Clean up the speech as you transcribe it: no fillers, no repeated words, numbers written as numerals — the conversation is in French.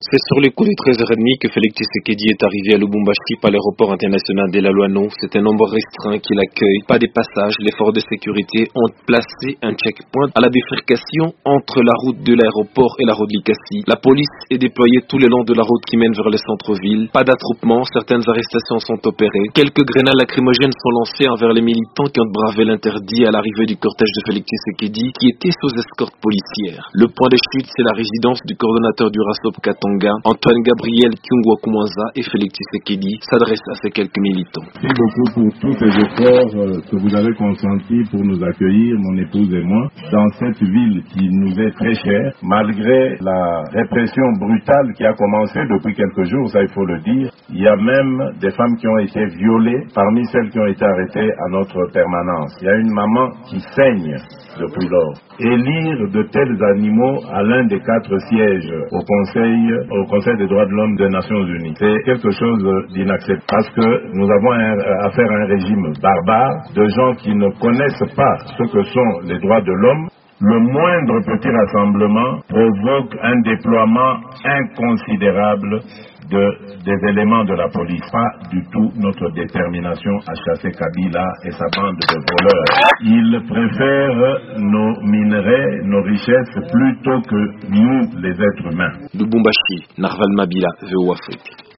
C'est sur les coups de 13h30 que Félix Tshisekedi est arrivé à Lubumbashi par l'aéroport international de la Loano. C'est un nombre restreint qui l'accueille. Pas des passages. Les forces de sécurité ont placé un checkpoint à la bifurcation entre la route de l'aéroport et la route Likasi. La police est déployée tout le long de la route qui mène vers le centre-ville. Pas d'attroupement. Certaines arrestations sont opérées. Quelques grenades lacrymogènes sont lancées envers les militants qui ont bravé l'interdit à l'arrivée du cortège de Félix Tshisekedi qui était sous escorte policière. Le point de chute, c'est la résidence du coordonnateur du RASOP Katanga. Antoine Gabriel Kyungwa Koumanza et Félix Tshisekedi s'adressent à ces quelques militants. Merci beaucoup pour tous ces efforts que vous avez consentis pour nous accueillir, mon épouse et moi, dans cette ville qui nous est très chère, malgré la répression brutale qui a commencé depuis quelques jours, ça il faut le dire. Il y a même des femmes qui ont été violées parmi celles qui ont été arrêtées à notre permanence. Il y a une maman qui saigne depuis lors. Élire de tels animaux à l'un des 4 sièges au Conseil des droits de l'homme des Nations Unies, c'est quelque chose d'inacceptable parce que nous avons affaire à un régime barbare de gens qui ne connaissent pas ce que sont les droits de l'homme. Le moindre petit rassemblement provoque un déploiement inconsidérable des éléments de la police. Pas du tout notre détermination à chasser Kabila et sa bande de voleurs. Ils préfèrent nos minerais, nos richesses, plutôt que nous, les êtres humains. Lubumbashi, Narval Mabila, VOA Afrique.